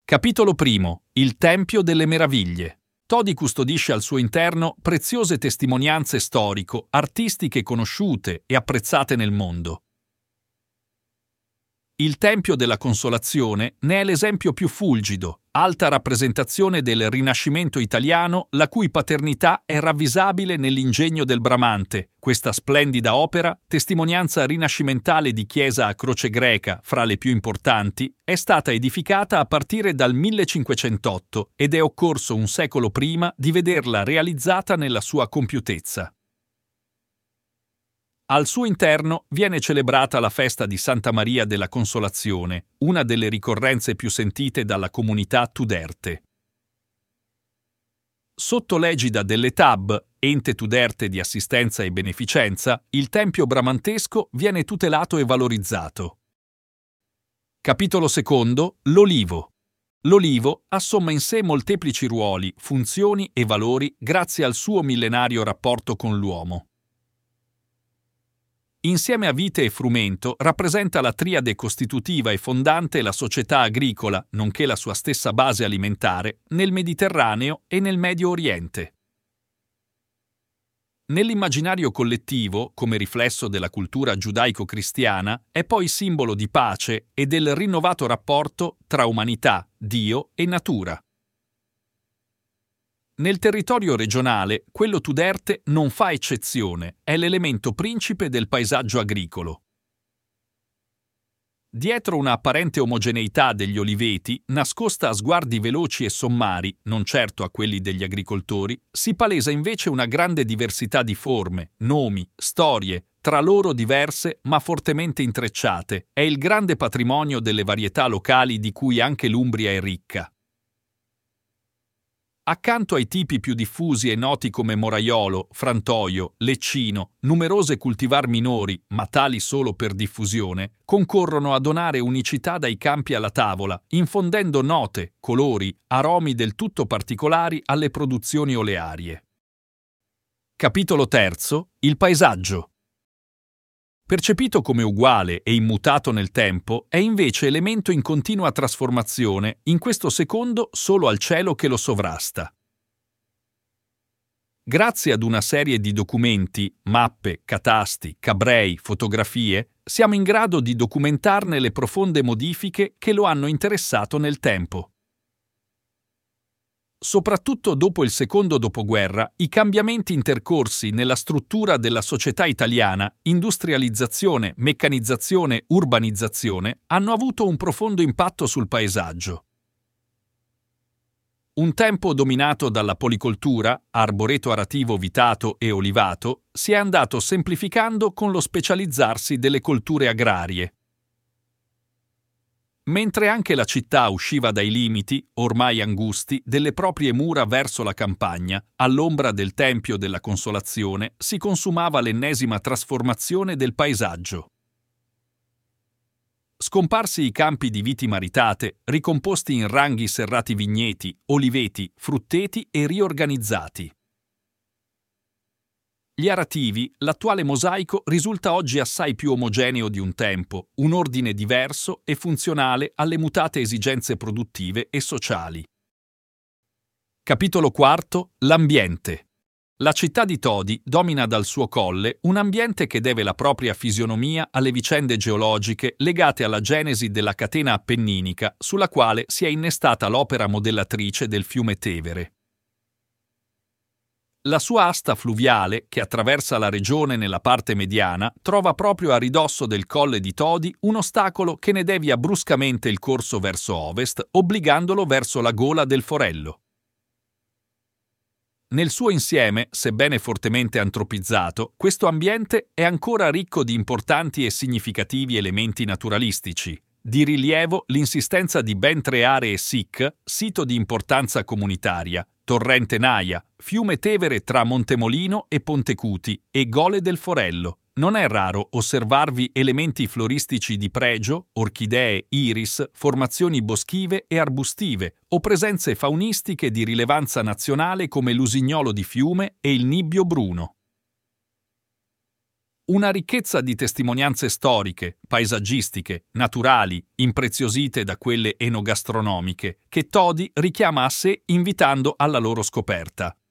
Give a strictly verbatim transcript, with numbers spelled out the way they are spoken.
Capitolo primo. Il Tempio delle Meraviglie. Todi custodisce al suo interno preziose testimonianze storico-artistiche conosciute e apprezzate nel mondo. Il Tempio della Consolazione ne è l'esempio più fulgido, alta rappresentazione del Rinascimento italiano, la cui paternità è ravvisabile nell'ingegno del Bramante. Questa splendida opera, testimonianza rinascimentale di chiesa a croce greca fra le più importanti, è stata edificata a partire dal millecinquecentotto ed è occorso un secolo prima di vederla realizzata nella sua compiutezza. Al suo interno viene celebrata la festa di Santa Maria della Consolazione, una delle ricorrenze più sentite dalla comunità tuderte. Sotto l'egida dell'E T A B, ente tuderte di assistenza e beneficenza, il tempio bramantesco viene tutelato e valorizzato. Capitolo secondo. L'olivo. L'olivo assomma in sé molteplici ruoli, funzioni e valori grazie al suo millenario rapporto con l'uomo. Insieme a vite e frumento rappresenta la triade costitutiva e fondante la società agricola, nonché la sua stessa base alimentare, nel Mediterraneo e nel Medio Oriente. Nell'immaginario collettivo, come riflesso della cultura giudaico-cristiana, è poi simbolo di pace e del rinnovato rapporto tra umanità, Dio e natura. Nel territorio regionale, quello tuderte non fa eccezione, è l'elemento principe del paesaggio agricolo. Dietro una apparente omogeneità degli oliveti, nascosta a sguardi veloci e sommari, non certo a quelli degli agricoltori, si palesa invece una grande diversità di forme, nomi, storie, tra loro diverse ma fortemente intrecciate. È il grande patrimonio delle varietà locali di cui anche l'Umbria è ricca. Accanto ai tipi più diffusi e noti come moraiolo, frantoio, leccino, numerose cultivar minori, ma tali solo per diffusione, concorrono a donare unicità dai campi alla tavola, infondendo note, colori, aromi del tutto particolari alle produzioni olearie. Capitolo terzo. Il paesaggio. Percepito come uguale e immutato nel tempo, è invece elemento in continua trasformazione, in questo secondo solo al cielo che lo sovrasta. Grazie ad una serie di documenti, mappe, catasti, cabrei, fotografie, siamo in grado di documentarne le profonde modifiche che lo hanno interessato nel tempo. Soprattutto dopo il secondo dopoguerra, i cambiamenti intercorsi nella struttura della società italiana, industrializzazione, meccanizzazione, urbanizzazione, hanno avuto un profondo impatto sul paesaggio. Un tempo dominato dalla policoltura, arboreto arativo vitato e olivato, si è andato semplificando con lo specializzarsi delle colture agrarie. Mentre anche la città usciva dai limiti, ormai angusti, delle proprie mura verso la campagna, all'ombra del Tempio della Consolazione si consumava l'ennesima trasformazione del paesaggio. Scomparsi i campi di viti maritate, ricomposti in ranghi serrati vigneti, oliveti, frutteti e riorganizzati. Gli arativi, l'attuale mosaico risulta oggi assai più omogeneo di un tempo, un ordine diverso e funzionale alle mutate esigenze produttive e sociali. Capitolo quarto. L'ambiente. La città di Todi domina dal suo colle un ambiente che deve la propria fisionomia alle vicende geologiche legate alla genesi della catena appenninica sulla quale si è innestata l'opera modellatrice del fiume Tevere. La sua asta fluviale, che attraversa la regione nella parte mediana, trova proprio a ridosso del colle di Todi un ostacolo che ne devia bruscamente il corso verso ovest, obbligandolo verso la gola del Forello. Nel suo insieme, sebbene fortemente antropizzato, questo ambiente è ancora ricco di importanti e significativi elementi naturalistici. Di rilievo l'insistenza di ben tre aree S I C, sito di importanza comunitaria, Torrente Naia, fiume Tevere tra Montemolino e Pontecuti e Gole del Forello. Non è raro osservarvi elementi floristici di pregio, orchidee, iris, formazioni boschive e arbustive o presenze faunistiche di rilevanza nazionale come l'usignolo di fiume e il nibbio bruno. Una ricchezza di testimonianze storiche, paesaggistiche, naturali, impreziosite da quelle enogastronomiche, che Todi richiama a sé invitando alla loro scoperta.